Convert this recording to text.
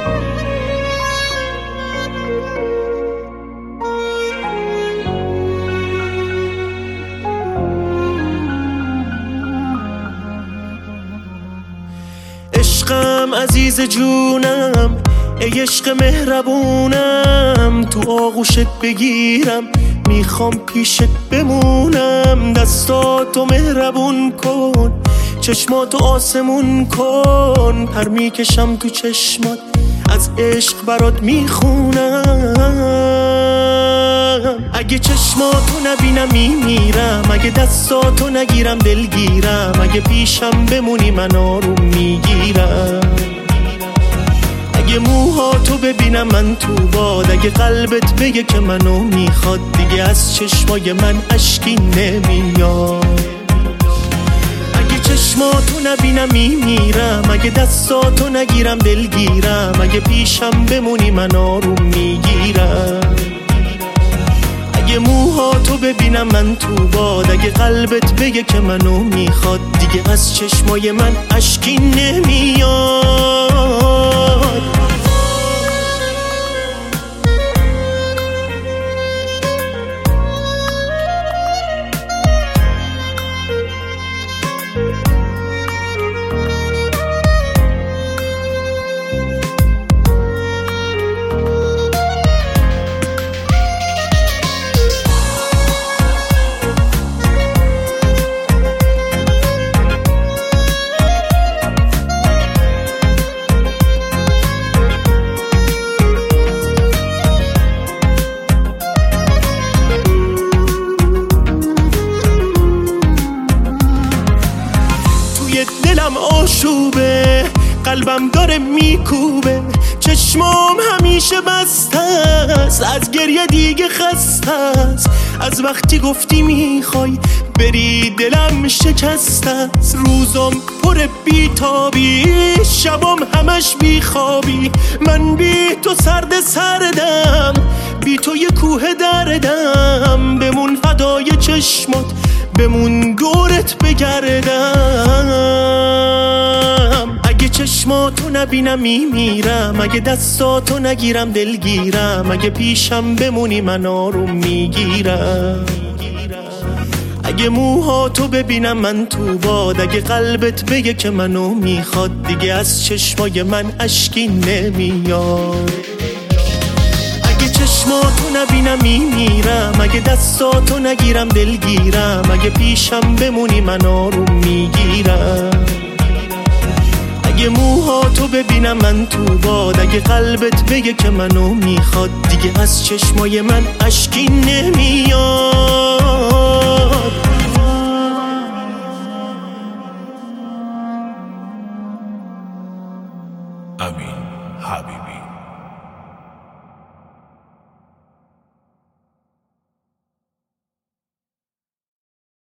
عشقم عزیز جونم، ای عشق مهربونم، تو آغوشت بگیرم، میخوام پیشت بمونم. دستاتو مهربون کن، چشماتو آسمون کن، پر میکشم تو چشمات، از عشق برات میخونم. اگه چشماتو نبینم میمیرم، اگه دستاتو نگیرم دلگیرم، اگه پیشم بمونی من آروم میگیرم. اگه موهاتو ببینم من تو باد، اگه قلبت بگه که منو میخواد، دیگه از چشمای من اشکی نمیاد. اگه چشماتو نبینم میمیرم، اگه دستاتو نگیرم دلگیرم، اگه پیشم بمونی من آروم میگیرم. اگه موهاتو ببینم من تو باد، اگه قلبت بگه که منو میخواد، دیگه از چشمای من اشکی نمیاد. دلم آشوبه، قلبم داره میکوبه، چشمام همیشه بسته است، از گریه دیگه خسته است. از وقتی گفتی میخوای بری دلم شکسته است. روزم پر بیتابی، شبام همش بیخوابی، من بی تو سردم، بی تو یه کوه دردم. بمون فدای چشمات، بمون دورت بگردم. اگه چشماتو نبینم میمیرم، اگه دستاتو نگیرم دلگیرم، اگه پیشم بمونی من آروم میگیرم. اگه موهاتو ببینم من تو باد، اگه قلبت بگه که منو میخواد، دیگه از چشمای من اشکی نمیاد. اگه چشماتو نبینم میمیرم، اگه دستاتو نگیرم دلگیرم، اگه پیشم بمونی من آروم میگیرم. اگه موهاتو ببینم من تو باد، اگه قلبت بگه که منو میخواد، دیگه از چشمای من اشکی نمیاد. امین حبیبی.